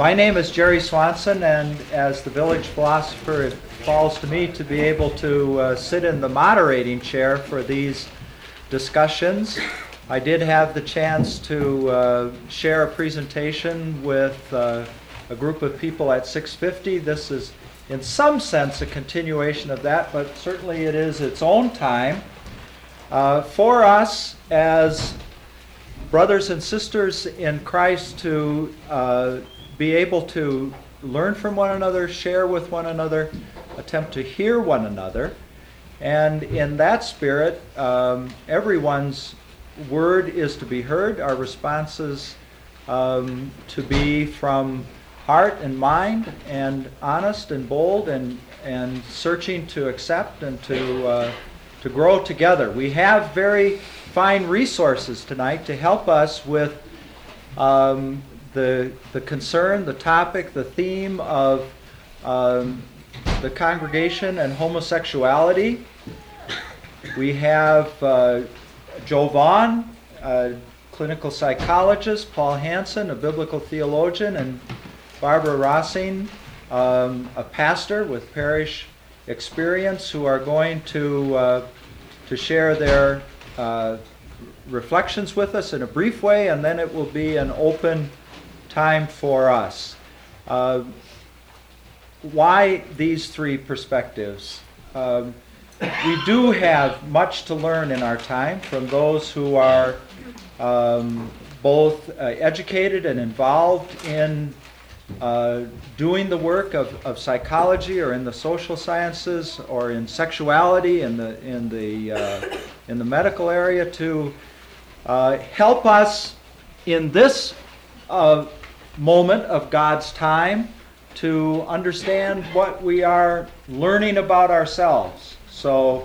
My name is Jerry Swanson, and as the village philosopher, it falls to me to be able to sit in the moderating chair for these discussions. I did have the chance to share a presentation with a group of people at 650. This is, in some sense, a continuation of that, but certainly it is its own time. For us as brothers and sisters in Christ to be able to learn from one another, share with one another, attempt to hear one another. And in that spirit, everyone's word is to be heard, our responses to be from heart and mind, and honest and bold, and searching to accept and to grow together. We have very fine resources tonight to help us with the concern, the topic, the theme of the congregation and homosexuality. We have Joe Vaughn, a clinical psychologist, Paul Hansen, a biblical theologian, and Barbara Rossing, a pastor with parish experience, who are going to share their reflections with us in a brief way, and then it will be an open time for us. Why these three perspectives? We do have much to learn in our time from those who are both educated and involved in doing the work of psychology, or in the social sciences, or in sexuality, in the medical area, to help us in this moment of God's time to understand what we are learning about ourselves. So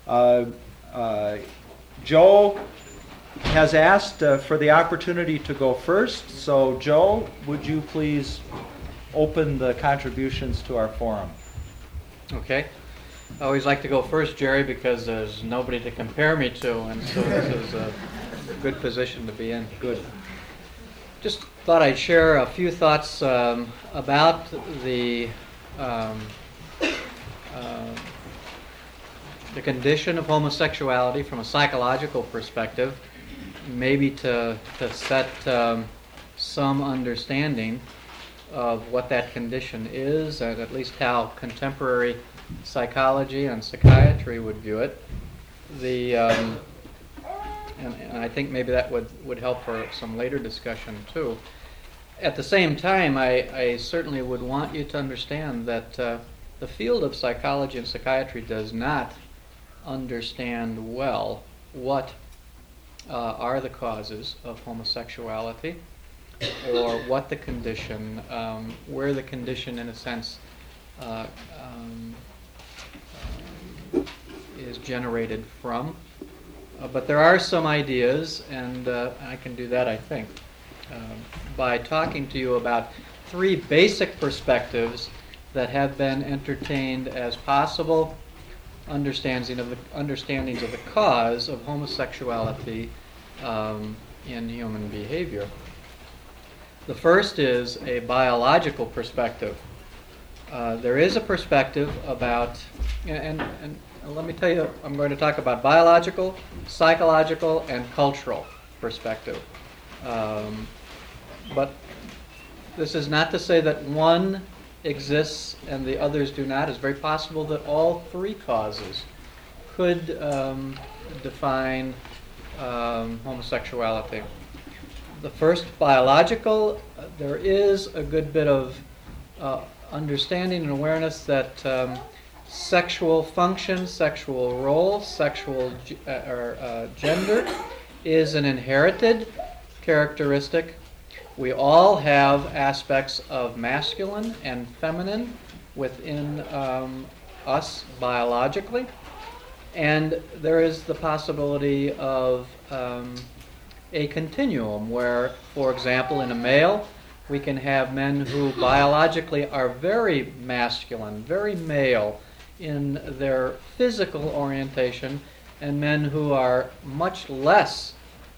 Joe has asked for the opportunity to go first. So Joe, would you please open the contributions to our forum? Okay. I always like to go first, Jerry, because there's nobody to compare me to, and so this is a good position to be in. Good. Just thought I'd share a few thoughts about the condition of homosexuality from a psychological perspective, maybe to set some understanding of what that condition is, and at least how contemporary psychology and psychiatry would view it. And I think maybe that would help for some later discussion too. At the same time, I certainly would want you to understand that the field of psychology and psychiatry does not understand well what are the causes of homosexuality, or what the condition, where the condition in a sense is generated from. But there are some ideas, and I can do that, I think, by talking to you about three basic perspectives that have been entertained as possible understandings of the cause of homosexuality in human behavior. The first is a biological perspective. There is a perspective about, and let me tell you, I'm going to talk about biological, psychological, and cultural perspective. But this is not to say that one exists and the others do not. It's very possible that all three causes could define homosexuality. The first, biological, there is a good bit of understanding and awareness that sexual function, sexual role, sexual gender is an inherited characteristic. We all have aspects of masculine and feminine within us biologically, and there is the possibility of a continuum where, for example, in a male, we can have men who biologically are very masculine, very male in their physical orientation, and men who are much less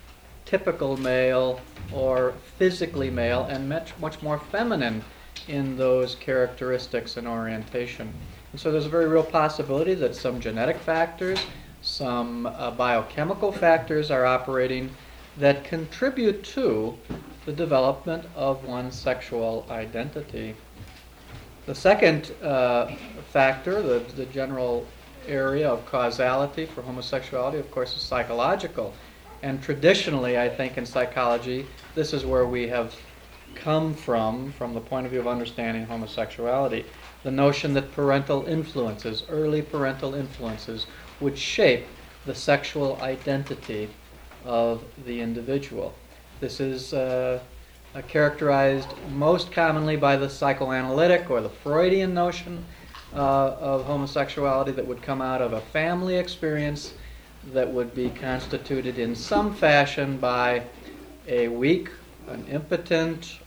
typical male or physically male, and much more feminine in those characteristics and orientation. And so there's a very real possibility that some genetic factors, some biochemical factors are operating that contribute to the development of one's sexual identity. The second factor, the general area of causality for homosexuality, of course, is psychological. And traditionally, I think in psychology, this is where we have come from the point of view of understanding homosexuality. The notion that parental influences, early parental influences, would shape the sexual identity of the individual. This is characterized most commonly by the psychoanalytic or the Freudian notion of homosexuality that would come out of a family experience that would be constituted in some fashion by a weak, an impotent,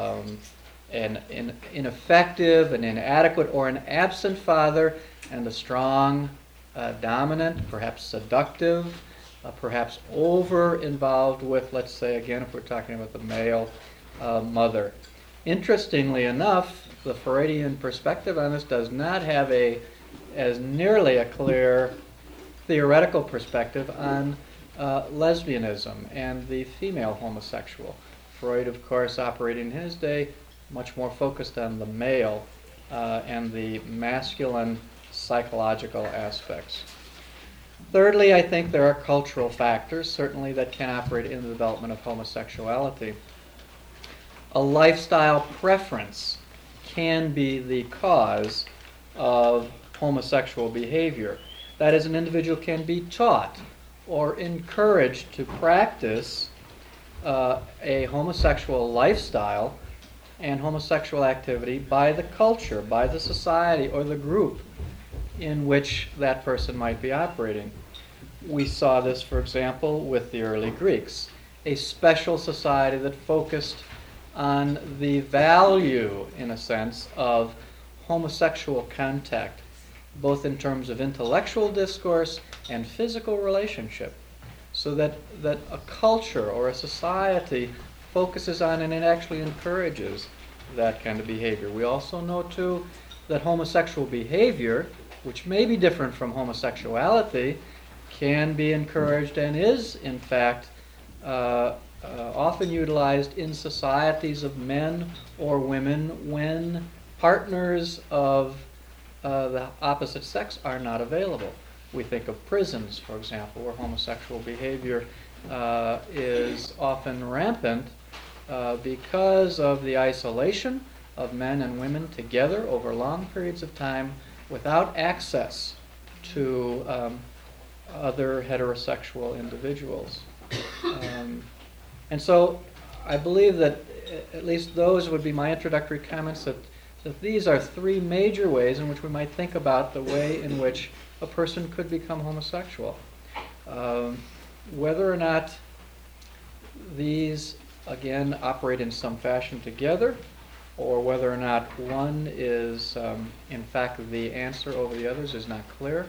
an ineffective, an inadequate, or an absent father, and a strong, dominant, perhaps seductive, perhaps over-involved with, let's say, again, if we're talking about the male mother. Interestingly enough, the Freudian perspective on this does not have as nearly a clear theoretical perspective on lesbianism and the female homosexual. Freud, of course, operating in his day, much more focused on the male and the masculine psychological aspects. Thirdly, I think there are cultural factors, certainly, that can operate in the development of homosexuality. A lifestyle preference can be the cause of homosexual behavior. That is, an individual can be taught or encouraged to practice a homosexual lifestyle and homosexual activity by the culture, by the society, or the group in which that person might be operating. We saw this, for example, with the early Greeks, a special society that focused on the value, in a sense, of homosexual contact, both in terms of intellectual discourse and physical relationship, so that a culture or a society focuses on and it actually encourages that kind of behavior. We also know, too, that homosexual behavior, which may be different from homosexuality, can be encouraged and is, in fact, often utilized in societies of men or women when partners of the opposite sex are not available. We think of prisons, for example, where homosexual behavior is often rampant because of the isolation of men and women together over long periods of time without access to other heterosexual individuals. And so I believe that at least those would be my introductory comments, that these are three major ways in which we might think about the way in which a person could become homosexual. Whether or not these, again, operate in some fashion together, or whether or not one is, in fact, the answer over the others is not clear.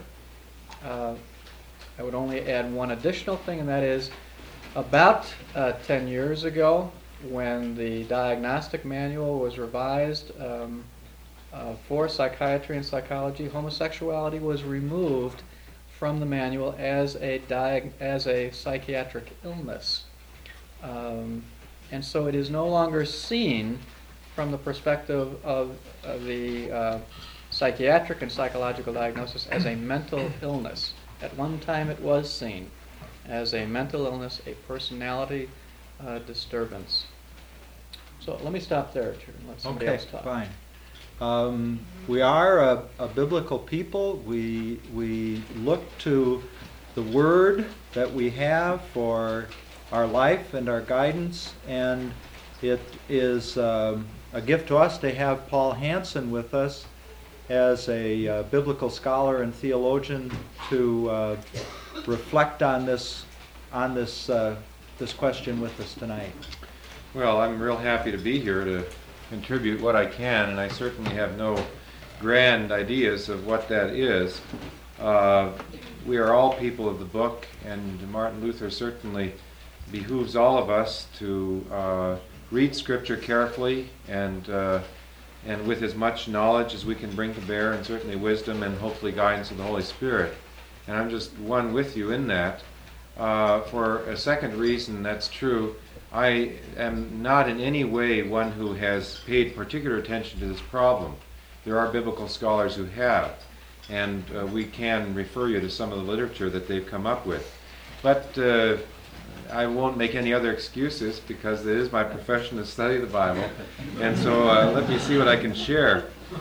I would only add one additional thing, and that is about 10 years ago, when the diagnostic manual was revised for psychiatry and psychology, homosexuality was removed from the manual as a psychiatric illness. And so it is no longer seen from the perspective of the psychiatric and psychological diagnosis as a mental illness. At one time it was seen as a mental illness, a personality disturbance. So let me stop there, Richard, and let somebody else talk. Fine. We are a biblical people. We look to the Word that we have for our life and our guidance, and it is a gift to us to have Paul Hansen with us as a biblical scholar and theologian to reflect on this question with us tonight. Well, I'm real happy to be here to contribute what I can, and I certainly have no grand ideas of what that is. We are all people of the book, and Martin Luther certainly behooves all of us to read Scripture carefully and with as much knowledge as we can bring to bear, and certainly wisdom and hopefully guidance of the Holy Spirit. And I'm just one with you in that. For a second reason that's true, I am not in any way one who has paid particular attention to this problem. There are biblical scholars who have, and we can refer you to some of the literature that they've come up with. But I won't make any other excuses, because it is my profession to study the Bible, and so let me see what I can share.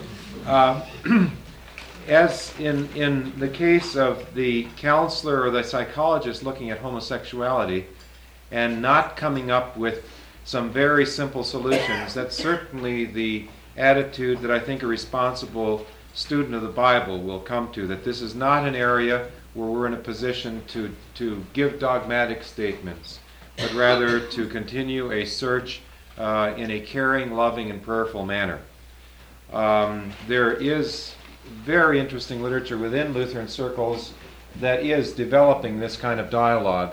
As in the case of the counselor or the psychologist looking at homosexuality and not coming up with some very simple solutions, that's certainly the attitude that I think a responsible student of the Bible will come to, that this is not an area where we're in a position to give dogmatic statements, but rather to continue a search in a caring, loving, and prayerful manner. There is very interesting literature within Lutheran circles that is developing this kind of dialogue.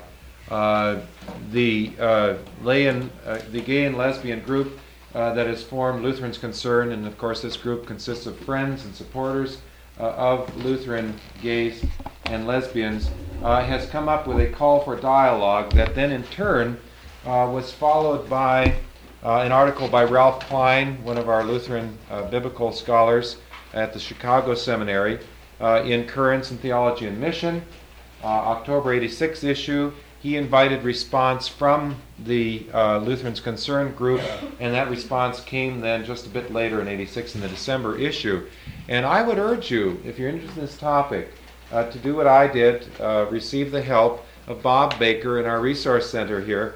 The gay and lesbian group that has formed Lutherans Concern, and of course this group consists of friends and supporters of Lutheran gays and lesbians, has come up with a call for dialogue that then in turn was followed by an article by Ralph Klein, one of our Lutheran biblical scholars at the Chicago Seminary, in Currents in Theology and Mission, October 86 issue. He invited response from the Lutherans Concern group, and that response came then just a bit later in 86 in the December issue. And I would urge you, if you're interested in this topic, to do what I did, receive the help of Bob Baker in our resource center here.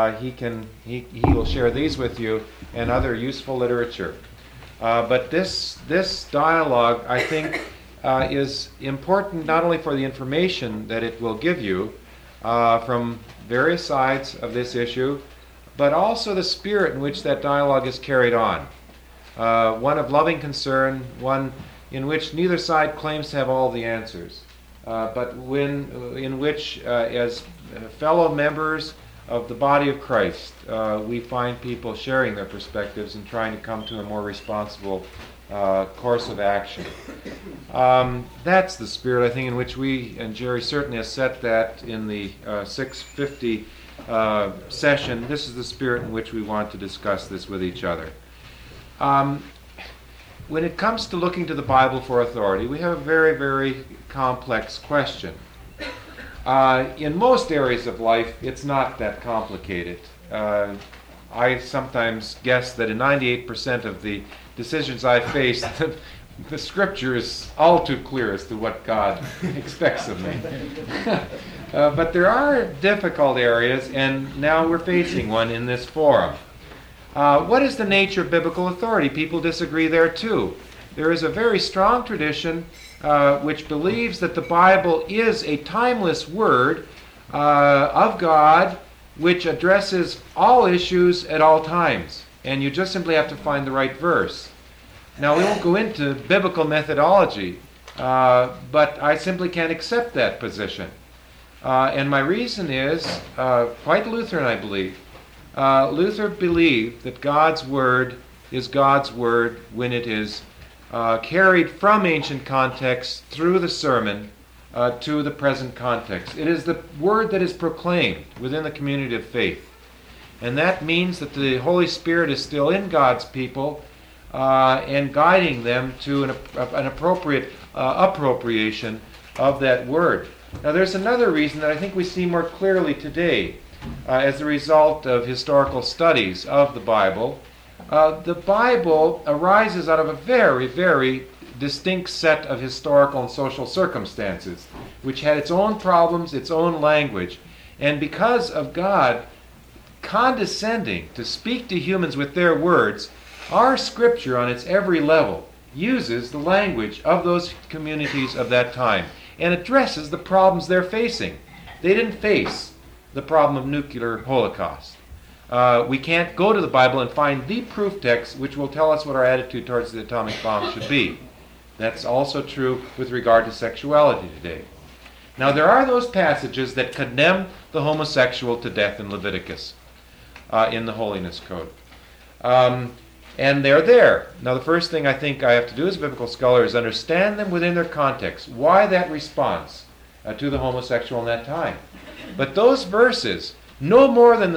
He will share these with you and other useful literature. But this dialogue, I think, is important not only for the information that it will give you from various sides of this issue, but also the spirit in which that dialogue is carried on. One of loving concern, one in which neither side claims to have all the answers, but in which, as fellow members of the body of Christ, we find people sharing their perspectives and trying to come to a more responsible course of action. That's the spirit, I think, in which we, and Jerry certainly has set that in the 650 session. This is the spirit in which we want to discuss this with each other. When it comes to looking to the Bible for authority, we have a very, very complex question. In most areas of life, it's not that complicated. I sometimes guess that in 98% of the decisions I face, the Scripture is all too clear as to what God expects of me. But there are difficult areas, and now we're facing one in this forum. What is the nature of biblical authority? People disagree there too. There is a very strong tradition which believes that the Bible is a timeless word of God which addresses all issues at all times. And you just simply have to find the right verse. Now, we won't go into biblical methodology, but I simply can't accept that position. And my reason is quite Lutheran, I believe. Luther believed that God's Word is God's Word when it is carried from ancient context through the sermon to the present context. It is the Word that is proclaimed within the community of faith. And that means that the Holy Spirit is still in God's people and guiding them to an appropriate appropriation of that Word. Now, there's another reason that I think we see more clearly today as a result of historical studies of the Bible. The Bible arises out of a very, very distinct set of historical and social circumstances, which had its own problems, its own language. And because of God condescending to speak to humans with their words, our Scripture on its every level uses the language of those communities of that time and addresses the problems they're facing. They didn't face the problem of nuclear holocaust. We can't go to the Bible and find the proof text which will tell us what our attitude towards the atomic bomb should be. That's also true with regard to sexuality today. Now, there are those passages that condemn the homosexual to death in Leviticus, in the Holiness Code. And they're there. Now, the first thing I think I have to do as a biblical scholar is understand them within their context. Why that response to the homosexual in that time? But those verses, no more than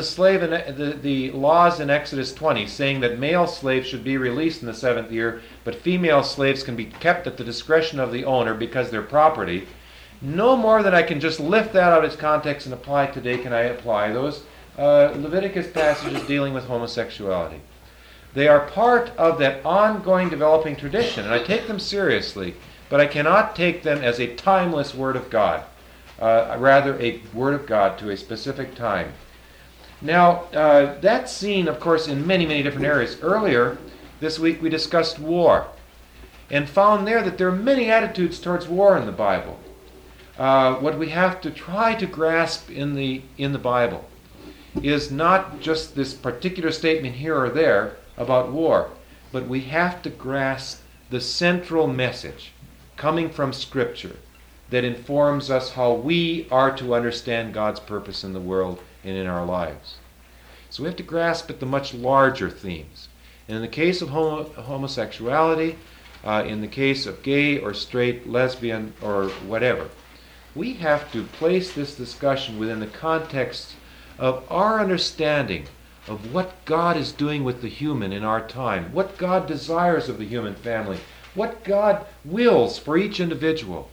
the laws in Exodus 20, saying that male slaves should be released in the 7th year, but female slaves can be kept at the discretion of the owner because they're property. No more than I can just lift that out of its context and apply it today can I apply those Leviticus passages dealing with homosexuality. They are part of that ongoing developing tradition, and I take them seriously, but I cannot take them as a timeless Word of God, rather a Word of God to a specific time. Now, that's seen, of course, in many, many different areas. Earlier this week we discussed war, and found there that there are many attitudes towards war in the Bible. What we have to try to grasp in the Bible is not just this particular statement here or there about war, but we have to grasp the central message coming from Scripture that informs us how we are to understand God's purpose in the world and in our lives. So we have to grasp at the much larger themes. And in the case of homosexuality, in the case of gay or straight, lesbian, or whatever, we have to place this discussion within the context of our understanding of what God is doing with the human in our time, what God desires of the human family, what God wills for each individual.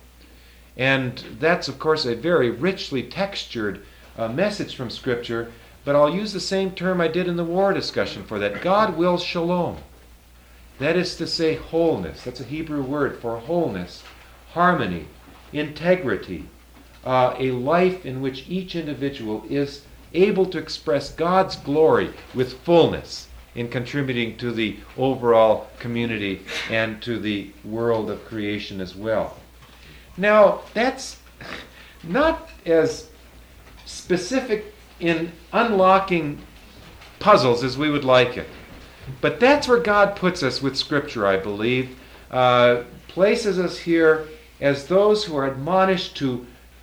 And that's, of course, a very richly textured message from Scripture, but I'll use the same term I did in the war discussion for that. God wills shalom. That is to say wholeness. That's a Hebrew word for wholeness, harmony, integrity, a life in which each individual is able to express God's glory with fullness in contributing to the overall community and to the world of creation as well. Now, that's not as specific in unlocking puzzles as we would like it, but that's where God puts us with Scripture, I believe. Places us here as those who are admonished to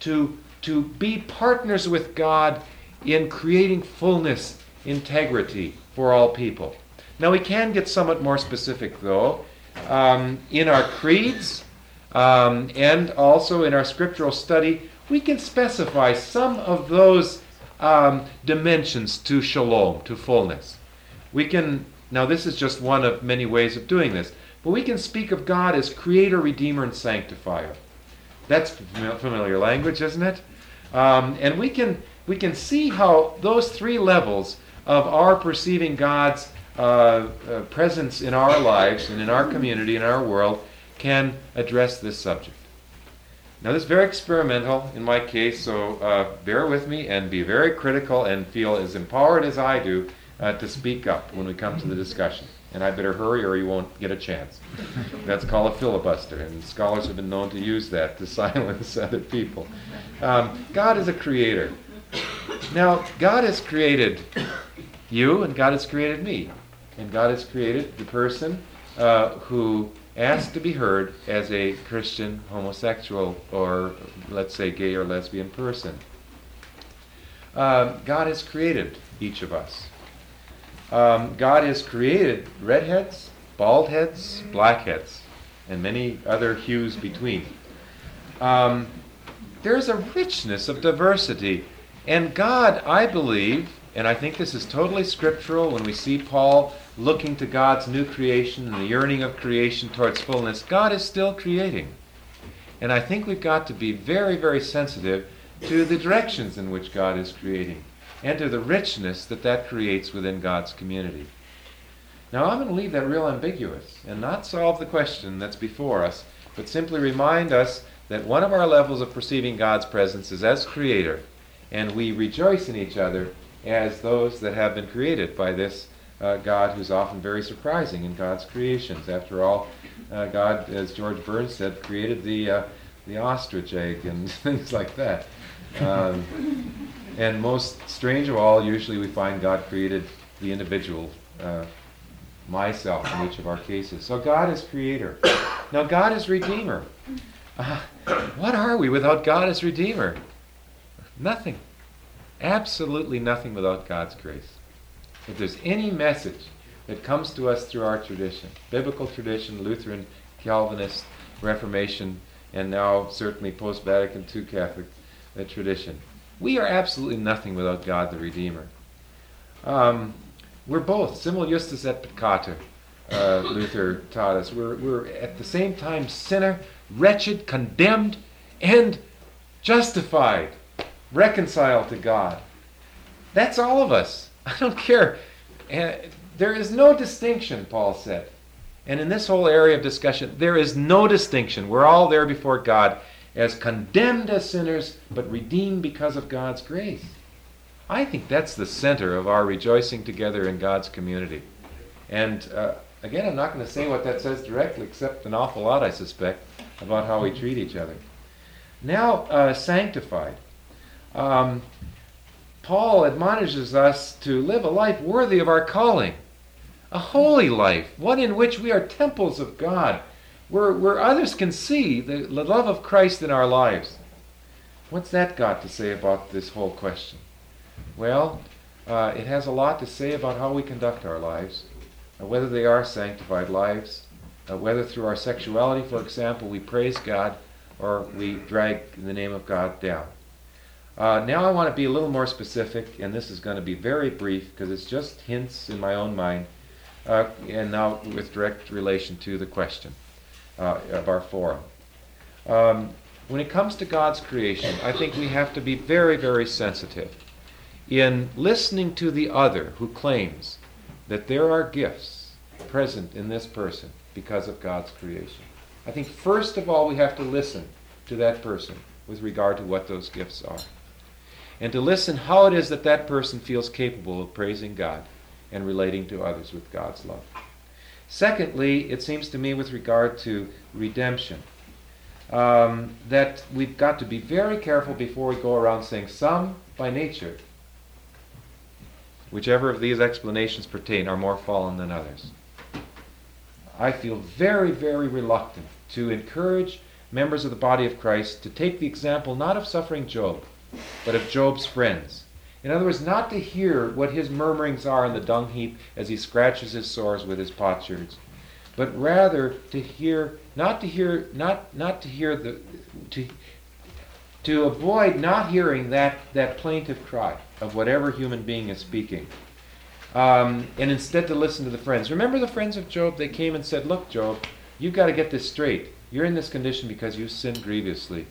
be partners with God in creating fullness, integrity for all people. Now we can get somewhat more specific, though, in our creeds and also in our scriptural study. We can specify some of those dimensions to shalom, to fullness. We can, now this is just one of many ways of doing this, but we can speak of God as creator, redeemer, and sanctifier. That's familiar language, isn't it? And we can see how those three levels of our perceiving God's presence in our lives and in our community, in our world, can address this subject. Now, this is very experimental in my case, so bear with me and be very critical and feel as empowered as I do to speak up when we come to the discussion. And I better hurry or you won't get a chance. That's called a filibuster, and scholars have been known to use that to silence other people. God is a creator. Now, God has created you, and God has created me. And God has created the person who asked to be heard as a Christian homosexual or, let's say, gay or lesbian person. God has created each of us. God has created redheads, bald heads, blackheads, and many other hues between. There's a richness of diversity. And God, I believe, and I think this is totally scriptural when we see Paul looking to God's new creation and the yearning of creation towards fullness, God is still creating. And I think we've got to be very, very sensitive to the directions in which God is creating and to the richness that that creates within God's community. Now, I'm going to leave that real ambiguous and not solve the question that's before us, but simply remind us that one of our levels of perceiving God's presence is as creator, and we rejoice in each other as those that have been created by this God who's often very surprising in God's creations. After all, God, as George Burns said, created the ostrich egg and things like that. And most strange of all, usually we find God created the individual, myself in each of our cases. So God is creator. Now God is redeemer. What are we without God as Redeemer? Nothing. Absolutely nothing without God's grace. If there's any message that comes to us through our tradition, biblical tradition, Lutheran, Calvinist, Reformation, and now certainly post-Vatican II Catholic tradition, we are absolutely nothing without God the Redeemer. We're both, simul justus et peccator, Luther taught us. We're at the same time sinner, wretched, condemned, and justified, reconciled to God. That's all of us. I don't care. And there is no distinction, Paul said. And in this whole area of discussion, there is no distinction. We're all there before God as condemned as sinners, but redeemed because of God's grace. I think that's the center of our rejoicing together in God's community. And again, I'm not going to say what that says directly, except an awful lot, I suspect, about how we treat each other. Now, sanctified. Paul admonishes us to live a life worthy of our calling, a holy life, one in which we are temples of God, where others can see the love of Christ in our lives. What's that got to say about this whole question? Well, it has a lot to say about how we conduct our lives, whether they are sanctified lives, whether through our sexuality, for example, we praise God or we drag the name of God down. Now I want to be a little more specific, and this is going to be very brief because it's just hints in my own mind, and now with direct relation to the question of our forum. When it comes to God's creation, I think we have to be very, very sensitive in listening to the other who claims that there are gifts present in this person because of God's creation. I think first of all we have to listen to that person with regard to what those gifts are, and to listen how it is that that person feels capable of praising God and relating to others with God's love. Secondly, it seems to me with regard to redemption, that we've got to be very careful before we go around saying some by nature, whichever of these explanations pertain, are more fallen than others. I feel very, very reluctant to encourage members of the body of Christ to take the example not of suffering Job, but of Job's friends. In other words, not to hear what his murmurings are in the dung heap as he scratches his sores with his potsherds, but rather to avoid not hearing that plaintive cry of whatever human being is speaking, and instead to listen to the friends. Remember the friends of Job? They came and said, "Look, Job, you've got to get this straight. You're in this condition because you sinned grievously."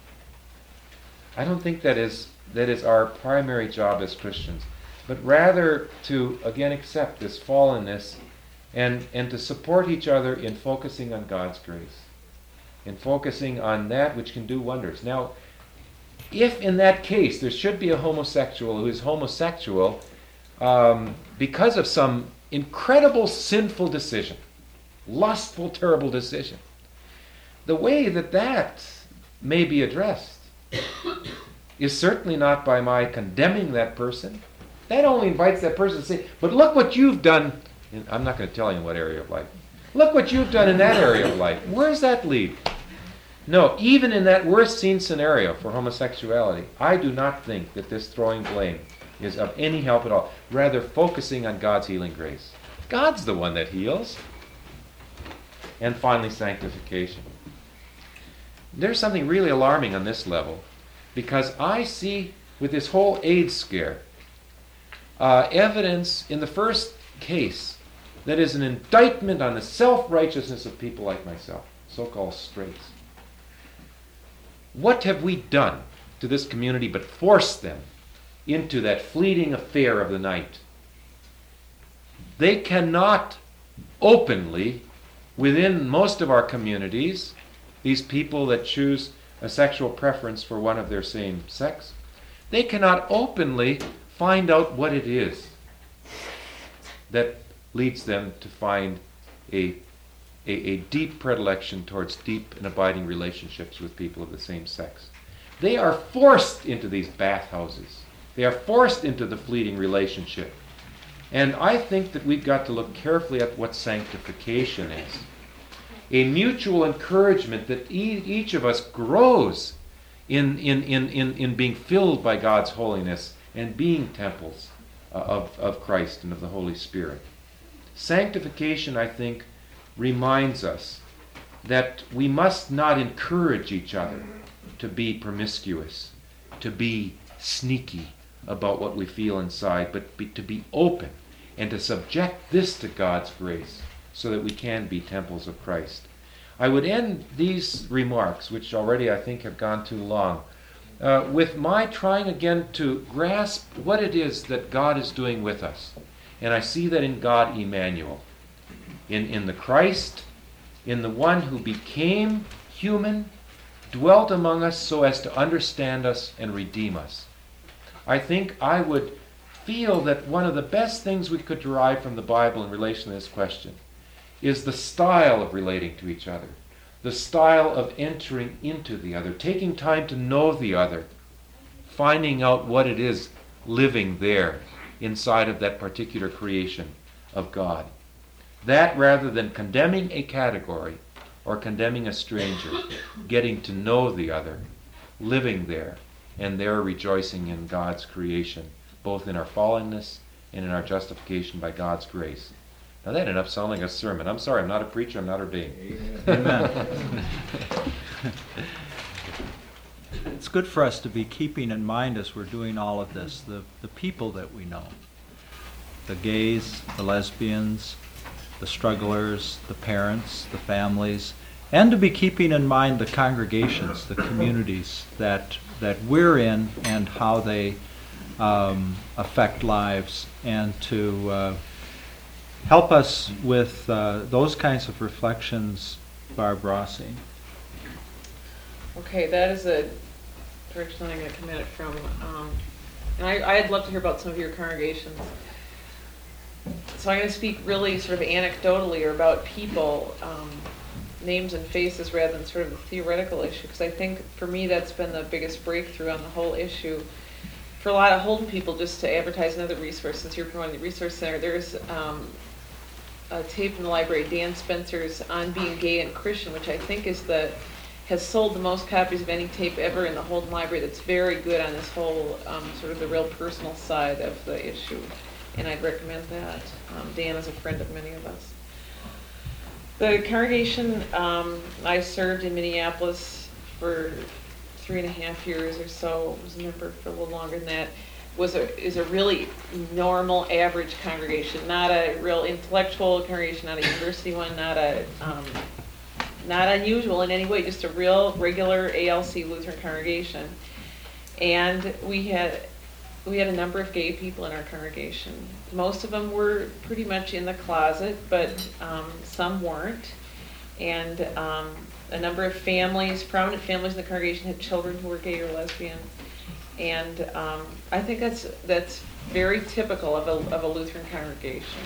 I don't think that is our primary job as Christians, but rather to, again, accept this fallenness and to support each other in focusing on God's grace, in focusing on that which can do wonders. Now, if in that case there should be a homosexual who is homosexual because of some incredible sinful decision, lustful, terrible decision, the way that may be addressed is certainly not by my condemning that person. That only invites that person to say, "But look what you've done." I'm not going to tell you in what area of life. "Look what you've done in that area of life." Where does that lead? No, even in that worst seen scenario for homosexuality, I do not think that this throwing blame is of any help at all. Rather, focusing on God's healing grace. God's the one that heals. And finally, sanctification. There's something really alarming on this level, because I see with this whole AIDS scare evidence in the first case that is an indictment on the self-righteousness of people like myself, so-called straights. What have we done to this community but force them into that fleeting affair of the night? They cannot openly, within most of our communities, these people that choose a sexual preference for one of their same sex, they cannot openly find out what it is that leads them to find a deep predilection towards deep and abiding relationships with people of the same sex. They are forced into these bathhouses. They are forced into the fleeting relationship. And I think that we've got to look carefully at what sanctification is. a mutual encouragement that each of us grows in being filled by God's holiness and being temples of Christ and of the Holy Spirit. Sanctification, I think, reminds us that we must not encourage each other to be promiscuous, to be sneaky about what we feel inside, but to be open and to subject this to God's grace so that we can be temples of Christ. I would end these remarks, which already I think have gone too long, with my trying again to grasp what it is that God is doing with us. And I see that in God Emmanuel, in the Christ, in the one who became human, dwelt among us so as to understand us and redeem us. I think I would feel that one of the best things we could derive from the Bible in relation to this question is the style of relating to each other, the style of entering into the other, taking time to know the other, finding out what it is living there inside of that particular creation of God. That rather than condemning a category or condemning a stranger, getting to know the other, living there, and there rejoicing in God's creation, both in our fallenness and in our justification by God's grace. Now that ended up sounding like a sermon. I'm sorry, I'm not a preacher, I'm not ordained. Amen. It's good for us to be keeping in mind as we're doing all of this, the people that we know. The gays, the lesbians, the strugglers, the parents, the families, and to be keeping in mind the congregations, the communities that we're in and how they affect lives, and to help us with those kinds of reflections, Barb Rossi. Okay, that is a direction I'm going to come at it from. And I'd love to hear about some of your congregations. So I'm going to speak really sort of anecdotally or about people, names and faces rather than sort of a theoretical issue, because I think for me that's been the biggest breakthrough on the whole issue. For a lot of Holden people, just to advertise another resource, since you're promoting the Resource Center, there's a tape in the library, Dan Spencer's On Being Gay and Christian, which I think has sold the most copies of any tape ever in the Holden Library. That's very good on this whole sort of the real personal side of the issue, and I'd recommend that. Dan is a friend of many of us. The congregation I served in Minneapolis for 3.5 years or so, was a member for a little longer than that, is a really normal, average congregation, not a real intellectual congregation, not a university one, not unusual in any way, just a real regular ALC Lutheran congregation. And we had a number of gay people in our congregation. Most of them were pretty much in the closet, but some weren't. And a number of families, prominent families in the congregation, had children who were gay or lesbian. And I think that's very typical of a Lutheran congregation.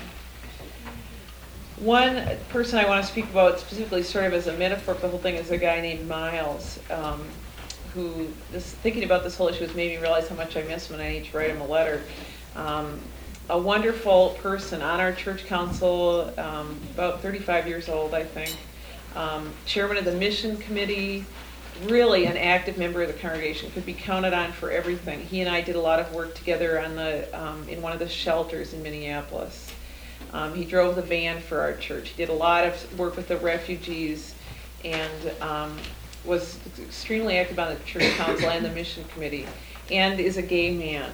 One person I want to speak about specifically, sort of as a metaphor for the whole thing, is a guy named Miles, who, thinking about this whole issue has made me realize how much I miss him, and I need to write him a letter. A wonderful person on our church council, about 35 years old, I think. Chairman of the mission committee, really an active member of the congregation, could be counted on for everything. He and I did a lot of work together on in one of the shelters in Minneapolis. He drove the van for our church. He did a lot of work with the refugees, and was extremely active on the church council and the mission committee, and is a gay man.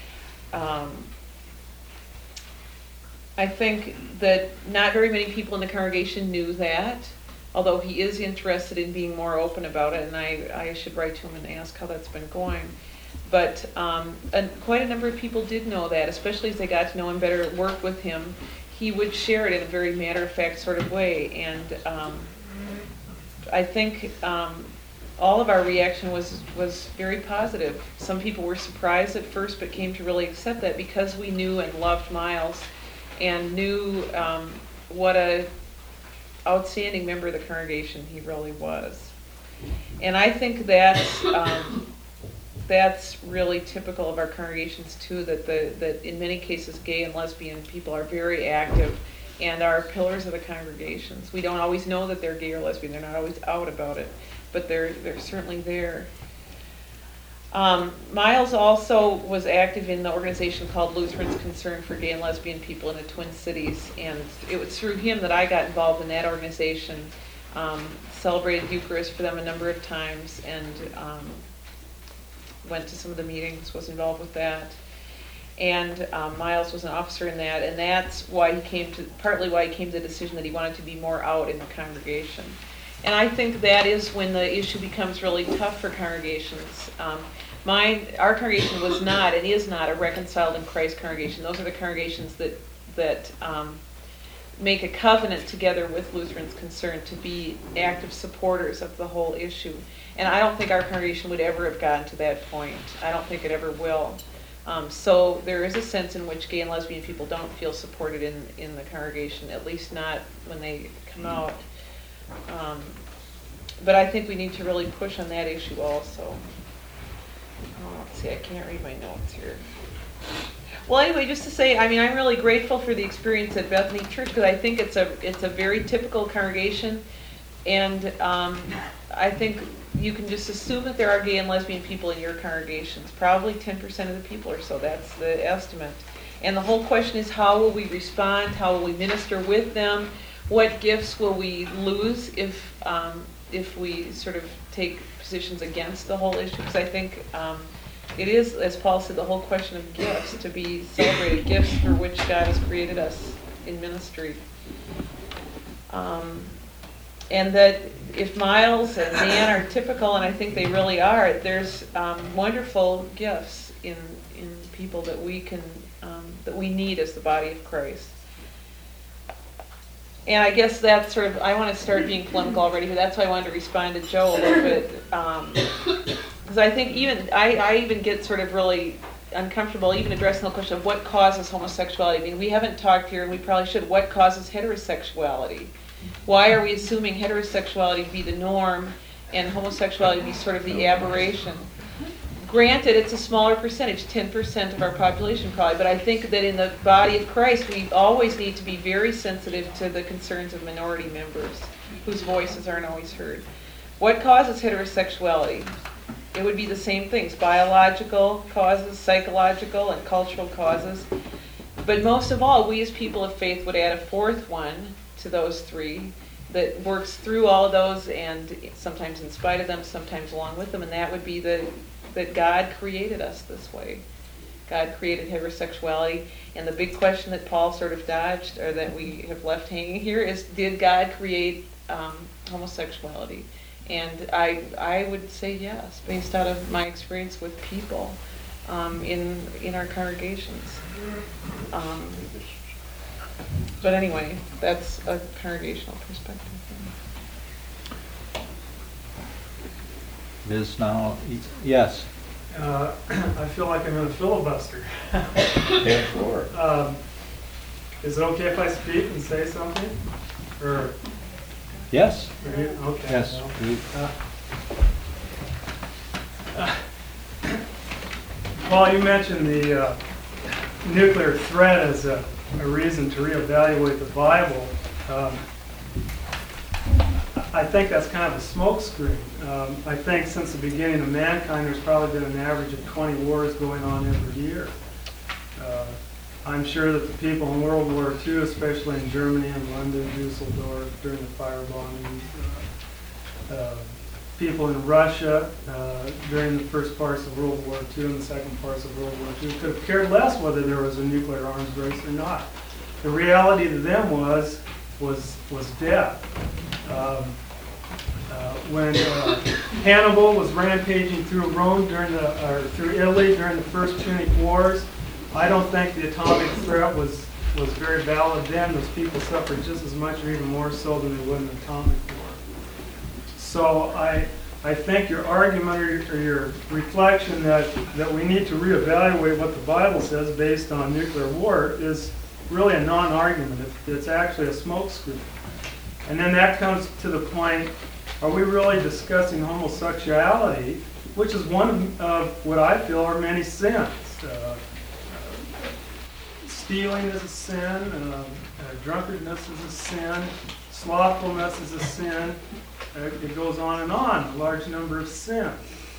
I think that not very many people in the congregation knew that, although he is interested in being more open about it, and I should write to him and ask how that's been going. But quite a number of people did know that, especially as they got to know him better, work with him. He would share it in a very matter-of-fact sort of way, and I think all of our reaction was very positive. Some people were surprised at first, but came to really accept that because we knew and loved Miles and knew what a outstanding member of the congregation he really was. And I think that's really typical of our congregations too, that in many cases gay and lesbian people are very active and are pillars of the congregations. We don't always know that they're gay or lesbian. They're not always out about it, but they're certainly there. Miles also was active in the organization called Lutherans Concern for Gay and Lesbian People in the Twin Cities, and it was through him that I got involved in that organization. Celebrated Eucharist for them a number of times, and went to some of the meetings, was involved with that. And Miles was an officer in that, and that's why partly why he came to the decision that he wanted to be more out in the congregation. And I think that is when the issue becomes really tough for congregations. Our congregation was not and is not a reconciled in Christ congregation. Those are the congregations that make a covenant together with Lutherans Concerned to be active supporters of the whole issue. And I don't think our congregation would ever have gotten to that point. I don't think it ever will. So there is a sense in which gay and lesbian people don't feel supported in the congregation, at least not when they come out. But I think we need to really push on that issue also. Let's see, I can't read my notes here. Well, anyway, just to say, I mean, I'm really grateful for the experience at Bethany Church because I think it's a very typical congregation, and I think you can just assume that there are gay and lesbian people in your congregations. Probably 10% of the people or so. That's the estimate. And the whole question is, how will we respond? How will we minister with them? What gifts will we lose if we sort of take positions against the whole issue? Because I think it is, as Paul said, the whole question of gifts to be celebrated, gifts for which God has created us in ministry. And that if Miles and Dan are typical, and I think they really are, there's wonderful gifts in people that we need as the body of Christ. And I guess that's sort of, I want to start being polemical already, but that's why I wanted to respond to Joe a little bit. Because I think I even get sort of really uncomfortable even addressing the question of what causes homosexuality. I mean, we haven't talked here, and we probably should, what causes heterosexuality? Why are we assuming heterosexuality to be the norm and homosexuality to be sort of the aberration? Granted, it's a smaller percentage, 10% of our population probably, but I think that in the body of Christ, we always need to be very sensitive to the concerns of minority members whose voices aren't always heard. What causes heterosexuality? It would be the same things, biological causes, psychological, and cultural causes. But most of all, we as people of faith would add a fourth one to those three that works through all of those, and sometimes in spite of them, sometimes along with them, and that would be that God created us this way. God created heterosexuality, and the big question that Paul sort of dodged, or that we have left hanging here, is did God create homosexuality? And I would say yes, based out of my experience with people in our congregations. But anyway, that's a congregational perspective. Ms. now, yes. I feel like I'm in a filibuster. Okay, floor. Is it okay if I speak and say something? Or Yes. okay. Yes. Well, you mentioned the nuclear threat as a reason to reevaluate the Bible. I think that's kind of a smokescreen. I think since the beginning of mankind, there's probably been an average of 20 wars going on every year. I'm sure that the people in World War II, especially in Germany and London, Dusseldorf, during the firebombing, people in Russia during the first parts of World War II and the second parts of World War II could have cared less whether there was a nuclear arms race or not. The reality to them was death. When Hannibal was rampaging through Rome through Italy during the First Punic Wars, I don't think the atomic threat was very valid then. Those people suffered just as much or even more so than they would in an atomic war. So I think your argument or your reflection that we need to reevaluate what the Bible says based on nuclear war is really a non-argument. It's actually a smokescreen. And then that comes to the point, are we really discussing homosexuality, which is one of what I feel are many sins. Stealing is a sin, drunkardness is a sin, slothfulness is a sin. It goes on and on, a large number of sins.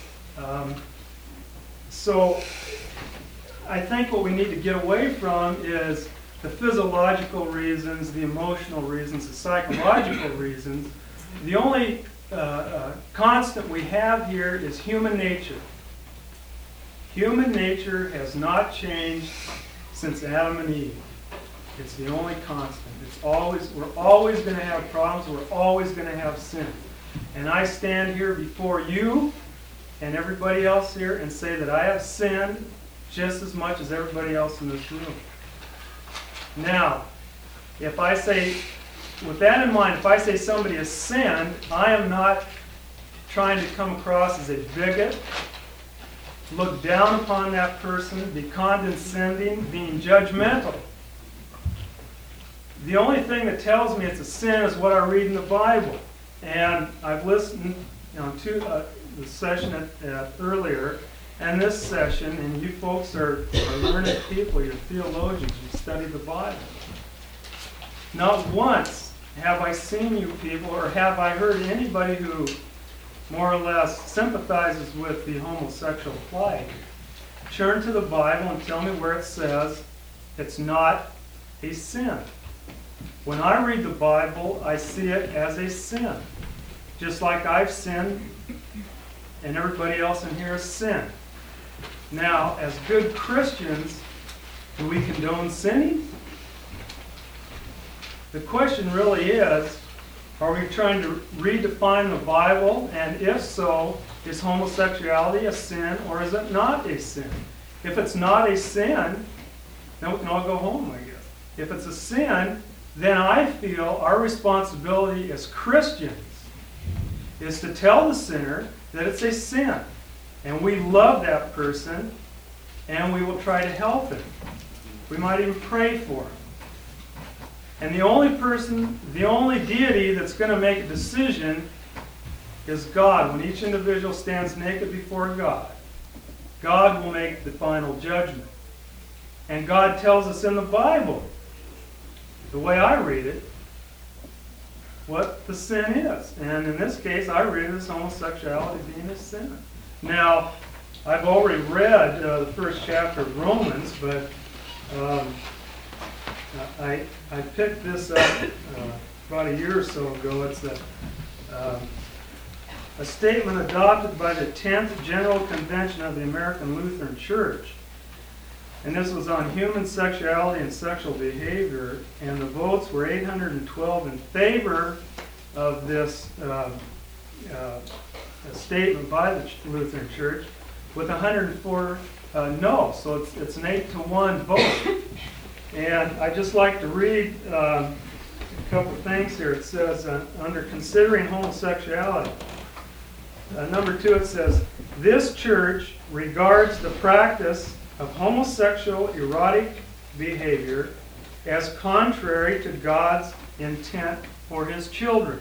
So I think what we need to get away from is the physiological reasons, the emotional reasons, the psychological reasons. The only constant we have here is human nature. Human nature has not changed since Adam and Eve. It's the only constant. We're always going to have problems. We're always going to have sin. And I stand here before you and everybody else here and say that I have sinned just as much as everybody else in this room. Now, if I say, with that in mind, if I say somebody has sinned, I am not trying to come across as a bigot, look down upon that person, be condescending, being judgmental. The only thing that tells me it's a sin is what I read in the Bible. And I've listened to the session earlier and this session, and you folks are learned people, you're theologians, you study the Bible. Not once have I seen you people, or have I heard anybody who more or less sympathizes with the homosexual plight turn to the Bible and tell me where it says it's not a sin. When I read the Bible, I see it as a sin. Just like I've sinned and everybody else in here has sinned. Now, as good Christians, do we condone sinning? The question really is, are we trying to redefine the Bible? And if so, is homosexuality a sin or is it not a sin? If it's not a sin, then we can all go home, I guess. If it's a sin, then I feel our responsibility as Christians is to tell the sinner that it's a sin. And we love that person, and we will try to help him. We might even pray for him. And the only deity that's going to make a decision is God. When each individual stands naked before God, God will make the final judgment. And God tells us in the Bible, the way I read it, what the sin is. And in this case, I read it as homosexuality being a sin. Now, I've already read the first chapter of Romans, but I picked this up about a year or so ago. It's a statement adopted by the 10th General Convention of the American Lutheran Church. And this was on human sexuality and sexual behavior, and the votes were 812 in favor of this statement by the Lutheran Church, with 104 no. So it's an 8-to-1 vote. And I'd just like to read a couple of things here. It says, under considering homosexuality, number 2, it says, this church regards the practice of homosexual erotic behavior as contrary to God's intent for his children.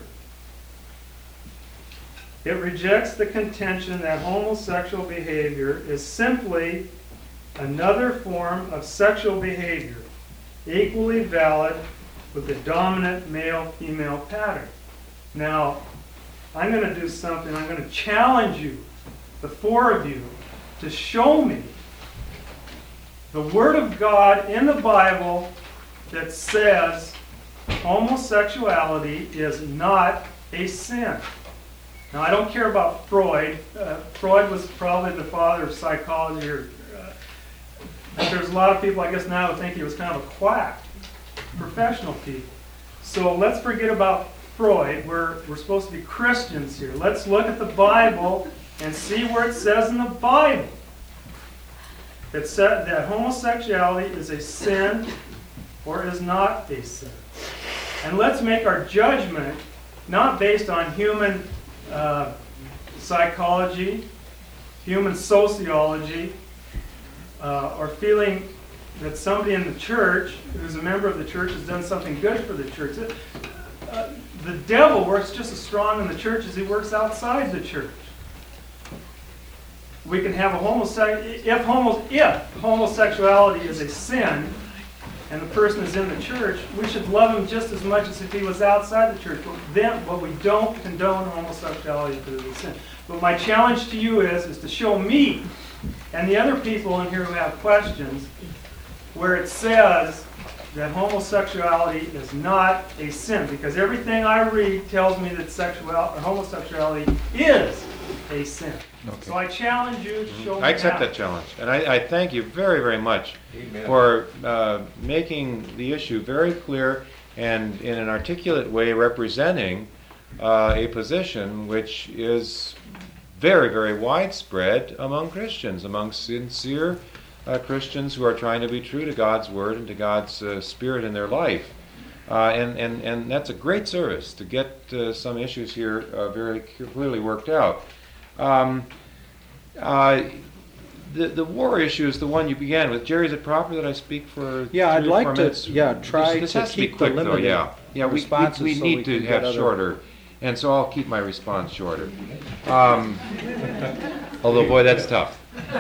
It rejects the contention that homosexual behavior is simply another form of sexual behavior, equally valid with the dominant male-female pattern. Now, I'm going to do something. I'm going to challenge you, the 4 of you, to show me the Word of God in the Bible that says homosexuality is not a sin. Now, I don't care about Freud. Freud was probably the father of psychology. There's a lot of people, I guess, now who think he was kind of a quack. Professional people. So let's forget about Freud. We're supposed to be Christians here. Let's look at the Bible and see where it says in the Bible that homosexuality is a sin or is not a sin. And let's make our judgment not based on human psychology, human sociology, or feeling that somebody in the church who's a member of the church has done something good for the church. The devil works just as strong in the church as he works outside the church. We can have if homosexuality is a sin, and the person is in the church, we should love him just as much as if he was outside the church. But we don't condone homosexuality because it's a sin. But my challenge to you is to show me and the other people in here who have questions where it says that homosexuality is not a sin, because everything I read tells me that homosexuality is a sin. Okay. So I challenge you to show me I accept how. that challenge, and I thank you very, very much for making the issue very clear and in an articulate way representing a position which is very, very widespread among Christians, among sincere Christians who are trying to be true to God's Word and to God's Spirit in their life. And that's a great service to get some issues here very clearly worked out. The war issue is the one you began with. Jerry, is it proper that I speak for Yeah, I'd 3 or 4 like to, minutes? try This to has to be keep the quick, though, limited yeah, responses we so need we to can have get other- shorter, and so I'll keep my response shorter. Although, boy, that's tough.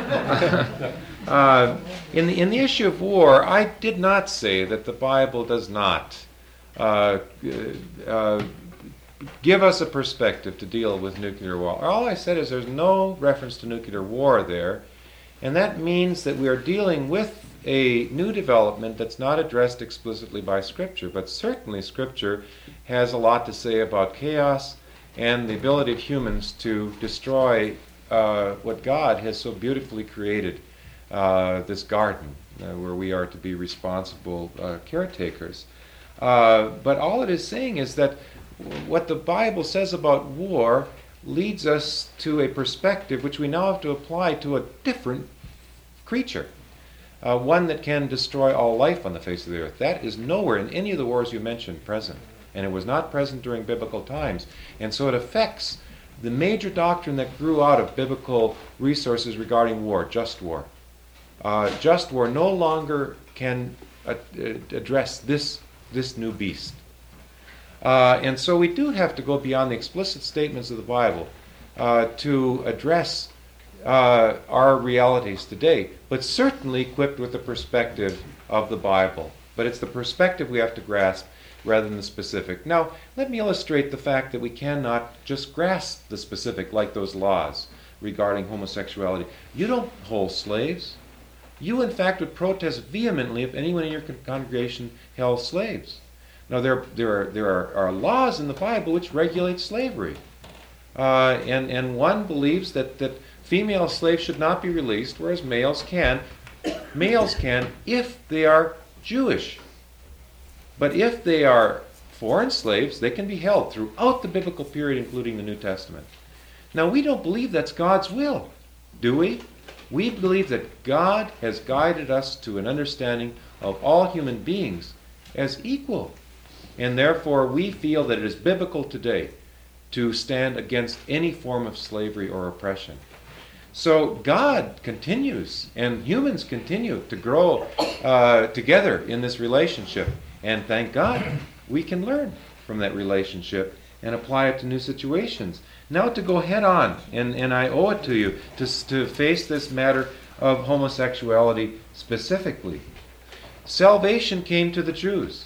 In the issue of war, I did not say that the Bible does not give us a perspective to deal with nuclear war. All I said is there's no reference to nuclear war there, and that means that we are dealing with a new development that's not addressed explicitly by Scripture, but certainly Scripture has a lot to say about chaos and the ability of humans to destroy what God has so beautifully created, this garden where we are to be responsible caretakers. But all it is saying is that what the Bible says about war leads us to a perspective which we now have to apply to a different creature, one that can destroy all life on the face of the earth. That is nowhere in any of the wars you mentioned present, and it was not present during biblical times. And so it affects the major doctrine that grew out of biblical resources regarding war, just war. Just war no longer can address this new beast. And so we do have to go beyond the explicit statements of the Bible to address our realities today, but certainly equipped with the perspective of the Bible. But it's the perspective we have to grasp rather than the specific. Now, let me illustrate the fact that we cannot just grasp the specific like those laws regarding homosexuality. You don't hold slaves. You, in fact, would protest vehemently if anyone in your congregation held slaves. Now, there are laws in the Bible which regulate slavery. And one believes that female slaves should not be released, whereas males can. Males can if they are Jewish. But if they are foreign slaves, they can be held throughout the biblical period, including the New Testament. Now, we don't believe that's God's will, do we? We believe that God has guided us to an understanding of all human beings as equal. And therefore, we feel that it is biblical today to stand against any form of slavery or oppression. So God continues, and humans continue to grow together in this relationship. And thank God, we can learn from that relationship and apply it to new situations. Now to go head on, and I owe it to you, to face this matter of homosexuality specifically. Salvation came to the Jews.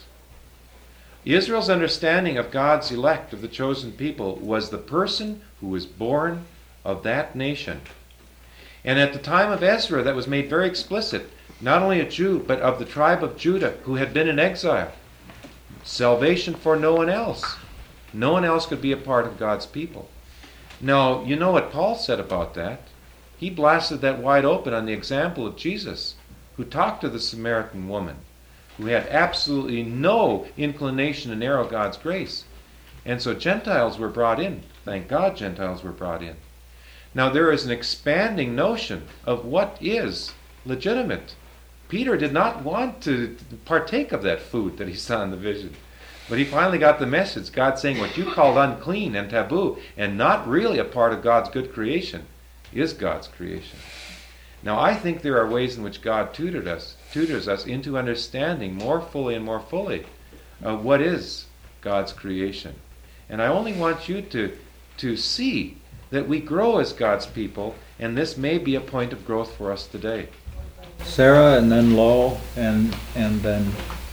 Israel's understanding of God's elect, of the chosen people, was the person who was born of that nation. And at the time of Ezra, that was made very explicit, not only a Jew, but of the tribe of Judah, who had been in exile. Salvation for no one else. No one else could be a part of God's people. Now, you know what Paul said about that. He blasted that wide open on the example of Jesus, who talked to the Samaritan woman, who had absolutely no inclination to narrow God's grace. And so Gentiles were brought in. Thank God Gentiles were brought in. Now there is an expanding notion of what is legitimate. Peter did not want to partake of that food that he saw in the vision. But he finally got the message, God saying what you called unclean and taboo and not really a part of God's good creation is God's creation. Now I think there are ways in which God tutors us into understanding more fully and more fully what is God's creation. And I only want you to see that we grow as God's people, and this may be a point of growth for us today. Sarah, and then Lo, and then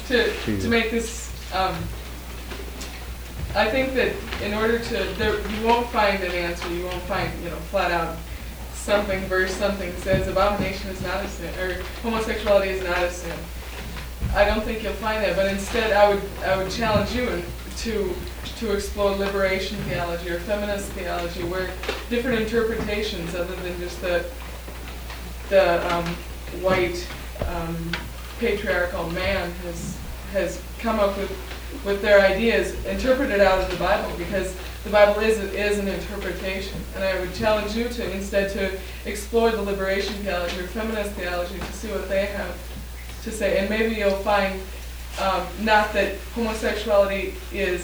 to make this, I think that in order to, you won't find an answer, you won't find, flat out something, verse something says abomination is not a sin, or homosexuality is not a sin. I don't think you'll find that, but instead I would challenge you to explore liberation theology or feminist theology, where different interpretations other than just the white patriarchal man has come up with their ideas interpreted out of the Bible, because the Bible is an interpretation. And I would challenge you to instead to explore the liberation theology or feminist theology to see what they have to say. And maybe you'll find not that homosexuality is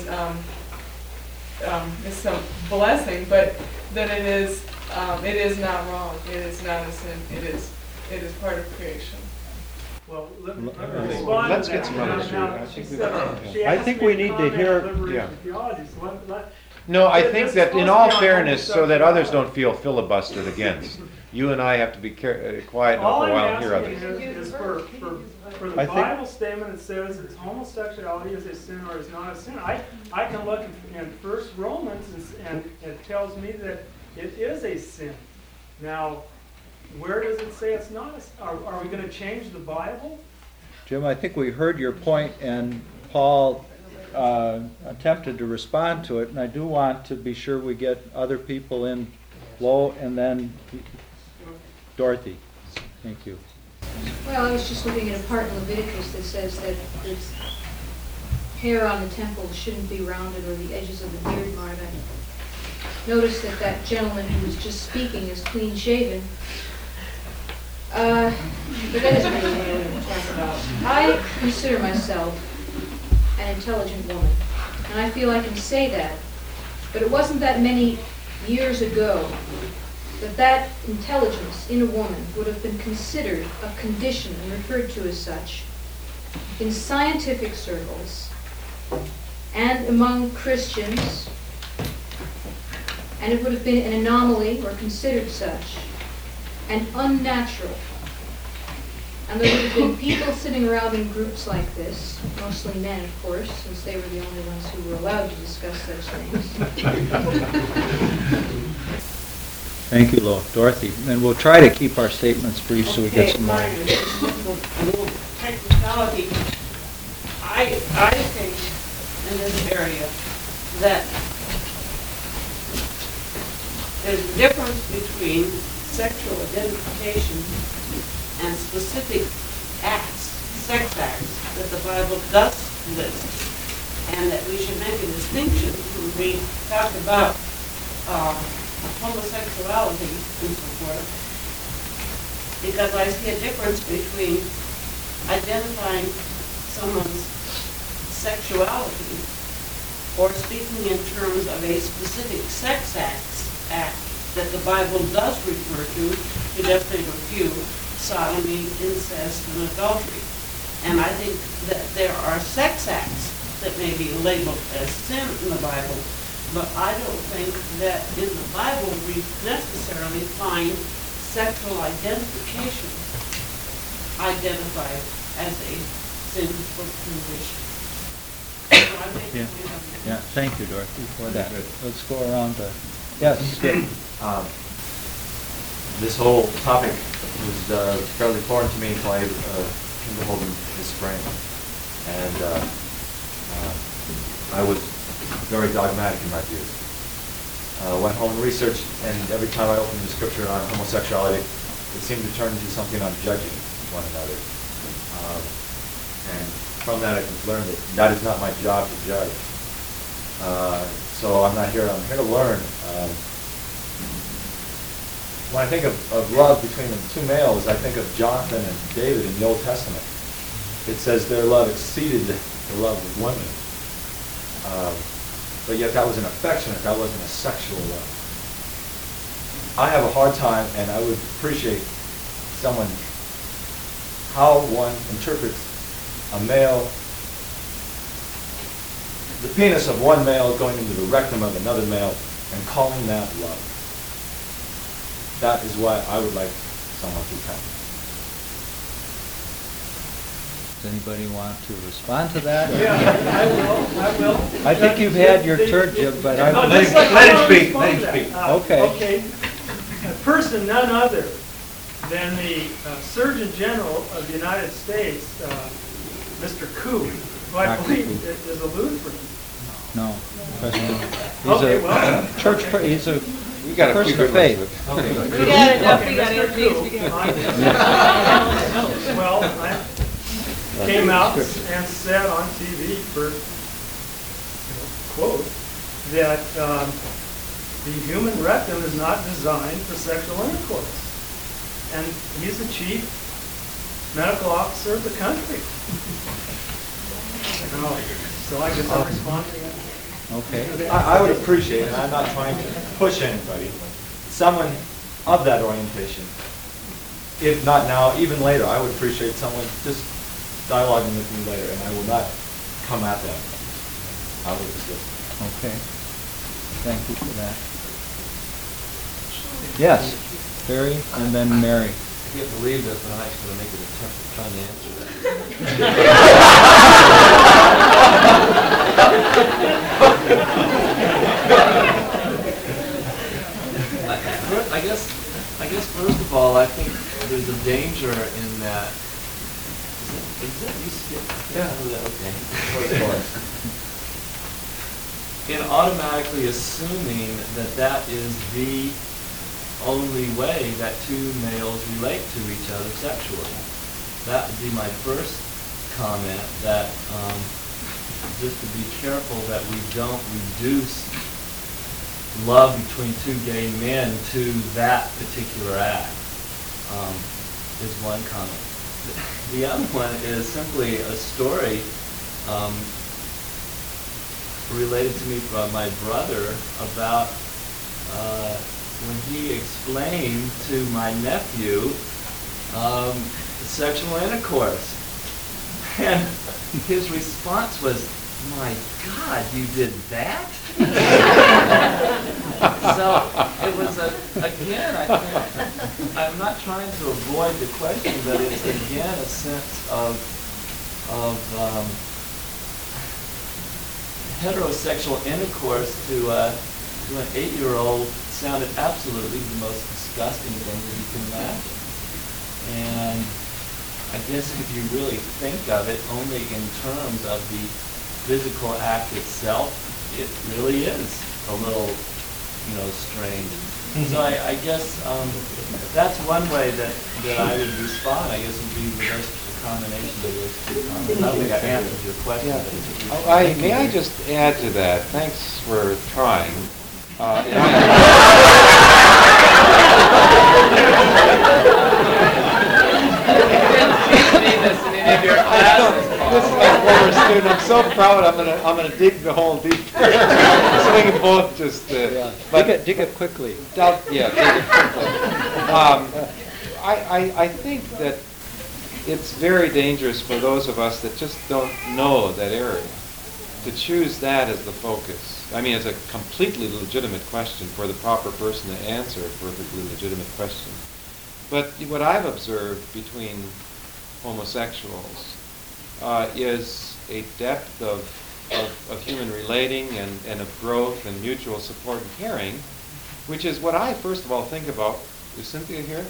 some blessing, but that it is not wrong. It is not a sin. It is part of creation. Well, let me respond Let's to get that. some others Now, here. I she think said- she I asked think me we to need to comment hear- on liberation Yeah. theology, so No, I This think is that supposed in to all be on fairness, so that others homosexuality. don't feel filibustered against, you and I have to be quiet All enough a I'm while and hear asking others. is for the I think- Bible statement that says it's homosexuality is a sin or is not a sin. I can look in First Romans and it tells me that it is a sin. Now, where does it say it's not? Are we going to change the Bible? Jim, I think we heard your point, and Paul attempted to respond to it, and I do want to be sure we get other people in, Flo, and then Dorothy. Thank you. Well, I was just looking at a part in Leviticus that says that the hair on the temple shouldn't be rounded or the edges of the beard marked. Notice that that gentleman who was just speaking is clean shaven. But that isn't really what I want to talk about. I consider myself an intelligent woman, and I feel I can say that. But it wasn't that many years ago that intelligence in a woman would have been considered a condition and referred to as such in scientific circles and among Christians, and it would have been an anomaly or considered such, and unnatural. And there would have been people sitting around in groups like this, mostly men, of course, since they were the only ones who were allowed to discuss such things. Thank you, Lo. Dorothy, and we'll try to keep our statements brief so we get some more. Okay, fine, it's a little technicality. I think in this area that there's a difference between sexual identification and specific acts, sex acts, that the Bible does list, and that we should make a distinction when we talk about homosexuality and so forth, because I see a difference between identifying someone's sexuality or speaking in terms of a specific sex act that the Bible does refer to just name a few: sodomy, incest, and adultery. And I think that there are sex acts that may be labeled as sin in the Bible, but I don't think that in the Bible we necessarily find sexual identification identified as a sinful condition. So I think Yeah. we have to- Yeah, thank you, Dorothy, for that. Let's go around to, yes, Skip. This whole topic was fairly foreign to me until I came to Holden this spring. And I was very dogmatic in my views. Went home and researched, and every time I opened the scripture on homosexuality, it seemed to turn into something on judging one another. And from that I learned that that is not my job to judge. So I'm here to learn. When I think of love between the two males, I think of Jonathan and David in the Old Testament. It says their love exceeded the love of women. But yet that was an affectionate, that wasn't a sexual love. I have a hard time, and I would appreciate someone, how one interprets a male, the penis of one male going into the rectum of another male and calling that love. That is why I would like someone to come. Does anybody want to respond to that? Yeah, I will. I think you've had your turn, Jim, but I No, would just Let him like I wanna speak, respond let him to that. speak. Okay. Okay, a person none other than the Surgeon General of the United States, Mr. Koo, who I Dr. believe Koo. is a Lutheran. No. Okay, well, Church, okay. he's a We got a few person good of faith. ones. We got it, Okay, we got Mr. it. Koo, well, I came out and said on TV for, quote, that the human rectum is not designed for sexual intercourse. And he's the chief medical officer of the country. So I guess I'll respond to that. Okay. I would appreciate, and I'm not trying to push anybody, someone of that orientation. If not now, even later, I would appreciate someone just dialoguing with me later, and I will not come at them. I will just listen. Okay. Thank you for that. Yes, Barry, and then Mary. I can't believe this, but I'm actually going to make an attempt at trying to answer that. I guess first of all, I think there's a danger in that. Is that you skip? Yeah. Okay. In automatically assuming that that is the only way that two males relate to each other sexually. That would be my first comment, that just to be careful that we don't reduce love between two gay men to that particular act, is one comment. The other one is simply a story related to me by my brother about when he explained to my nephew sexual intercourse. And his response was, "My God, you did that?" So it was, again, I think, I'm not trying to avoid the question, but it's again a sense of heterosexual intercourse to an 8-year-old sounded absolutely the most disgusting thing that you can imagine. And I guess if you really think of it only in terms of the physical act itself, it really is a little, strange. So I guess that's one way that I would respond. I guess would be the combination of those two comments. I don't think I answered your question. Yeah. But it's May I just add to that? Thanks for trying. This is my former student. I'm so proud. I'm gonna dig the hole deeper, so we can both just. Dig it quickly. Dig it quickly. I think that it's very dangerous for those of us that just don't know that area to choose that as the focus. I mean, it's a completely legitimate question for the proper person to answer a perfectly legitimate question. But what I've observed between homosexuals is a depth of human relating and of growth and mutual support and caring, which is what I first of all think about. Is Cynthia here?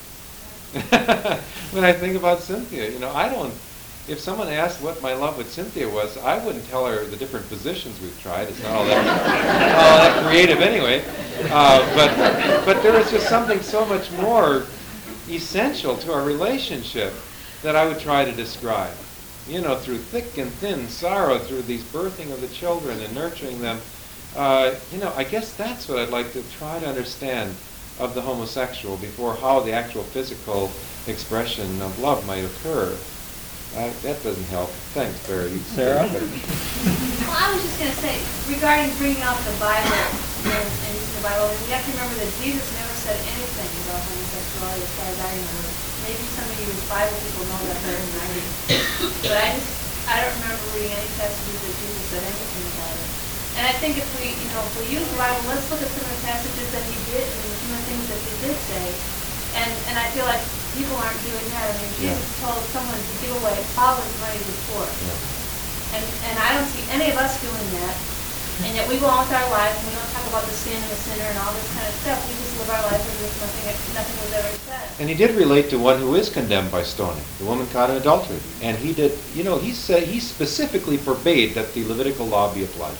When I think about Cynthia, I don't. If someone asked what my love with Cynthia was, I wouldn't tell her the different positions we've tried. It's not all that creative anyway. But there is just something so much more essential to our relationship that I would try to describe. Through thick and thin sorrow, through these birthing of the children and nurturing them. I guess that's what I'd like to try to understand of the homosexual before how the actual physical expression of love might occur. That doesn't help. Thanks, Barry. Sarah? Well, I was just going to say, regarding bringing up the Bible and using the Bible, we have to remember that Jesus never said anything about homosexuality as far as I remember. Maybe some of you Bible people know that better than I do. But I don't remember reading any passages that Jesus said anything about it. And I think if we use the Bible, let's look at some of the passages that he did and some of the things that he did say. And I feel like people aren't doing that. I mean, Jesus told someone to give away all his money to the poor. And I don't see any of us doing that. And yet we go on with our lives and we don't talk about the sin and the sinner and all this kind of stuff. We just live our lives as if nothing was ever said. And he did relate to one who is condemned by stoning, the woman caught in adultery. And he did, he said, he specifically forbade that the Levitical law be applied.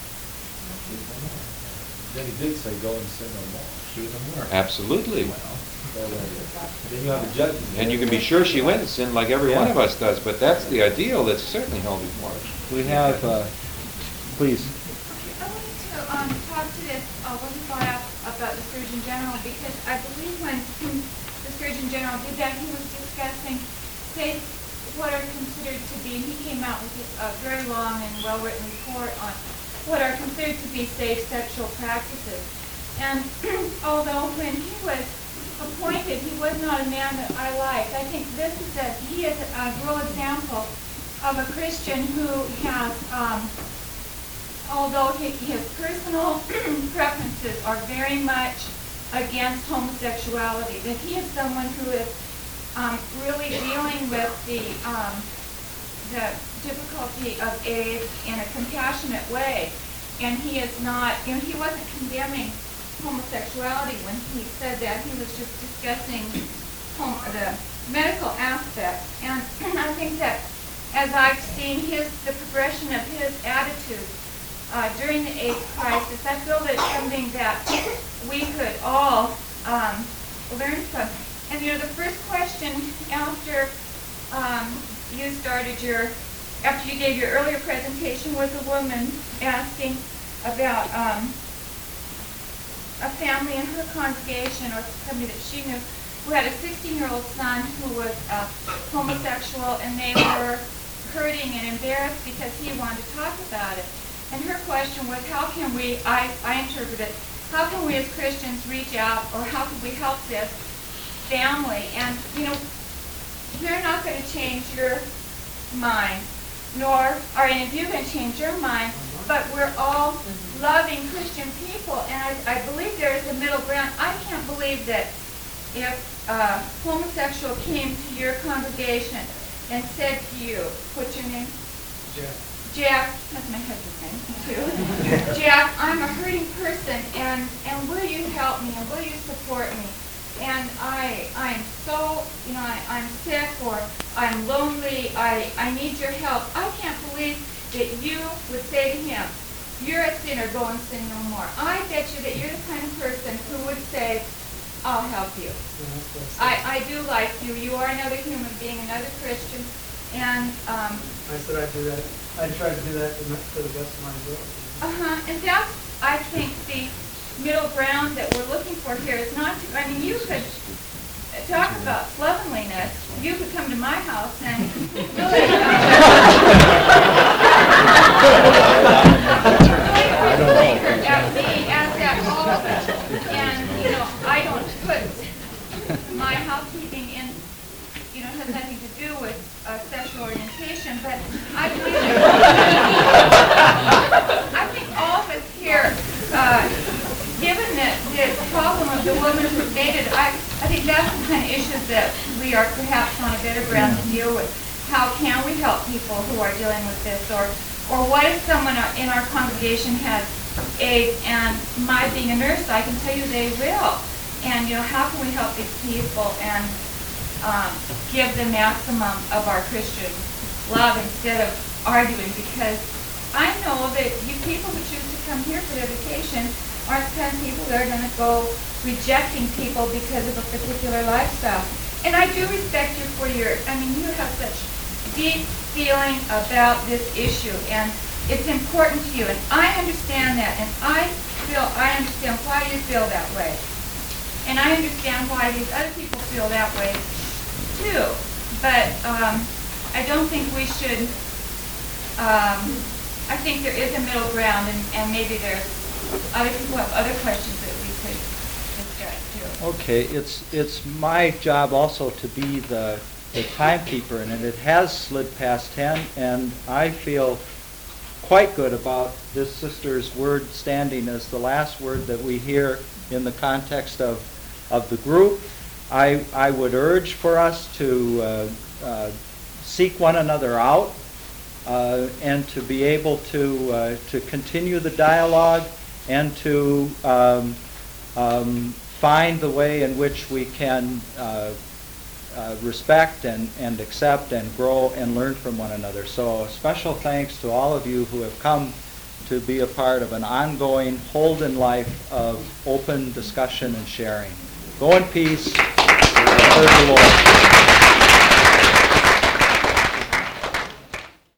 Then he did say, go and sin no more. She was a more. Absolutely. Then you have a judgment. And you can be sure she went and sinned like every one of us does, but that's the ideal that's certainly held before us. We have, please. I wanted to talk to this, what he brought up about the Surgeon General, because I believe when the Surgeon General did that, he was discussing what are considered to be, and he came out with a very long and well-written report on what are considered to be safe sexual practices. And although when he was appointed, he was not a man that I liked, I think he is a real example of a Christian who has, although his personal preferences are very much against homosexuality, that he is someone who is really dealing with the difficulty of AIDS in a compassionate way. And he is not, he wasn't condemning homosexuality when he said that. He was just discussing the medical aspects. And I think that as I've seen the progression of his attitude during the AIDS crisis, I feel that it's something that we could all learn from. And the first question after after you gave your earlier presentation was a woman asking about a family in her congregation, or somebody that she knew, who had a 16-year-old son who was homosexual, and they were hurting and embarrassed because he wanted to talk about it. And her question was, how can we, I interpret it, how can we as Christians reach out, or how can we help this family? And, we're not going to change your mind, nor are any of you going to change your mind, but we're all loving Christian people, and I believe there is a middle ground. I can't believe that if a homosexual came to your congregation and said to you, what's your name? Jack, that's my husband's name too. Jack, I'm a hurting person, and will you help me, and will you support me? And I'm so, I'm sick, or I'm lonely, I need your help. I can't believe that you would say to him, you're a sinner, go and sin no more. I bet you that you're the kind of person who would say, I'll help you. I do like you. You are another human being, another Christian, and I said I'd do that. I try to do that to the best of my ability. And that's, I think, the middle ground that we're looking for here is not to, you could talk about slovenliness. You could come to my house and really, at me as that husband. And, I don't put my housekeeping in, has nothing to do with sexual orientation, but I believe I think all of us here, given the problem of the woman who dated, I think that's the kind of issues that we are perhaps on a better ground to deal with. How can we help people who are dealing with this? Or what if someone in our congregation has AIDS, and my being a nurse, I can tell you they will. And, how can we help these people and give the maximum of our Christian love instead of arguing? Because I know that you people who choose to come here for their vacation aren't the kind of people that are going to go rejecting people because of a particular lifestyle. And I do respect you for you have such deep feeling about this issue, and it's important to you, and I understand that, and I understand why you feel that way. And I understand why these other people feel that way too. But I don't think we should, I think there is a middle ground, and maybe there's other people have other questions that we could discuss too. Okay, it's my job also to be the timekeeper, and it has slid past 10, and I feel quite good about this sister's word standing as the last word that we hear in the context of the group. I would urge for us to seek one another out and to be able to continue the dialogue and to find the way in which we can respect and accept and grow and learn from one another. So special thanks to all of you who have come to be a part of an ongoing Holden life of open discussion and sharing. Go in peace. Serve the Lord.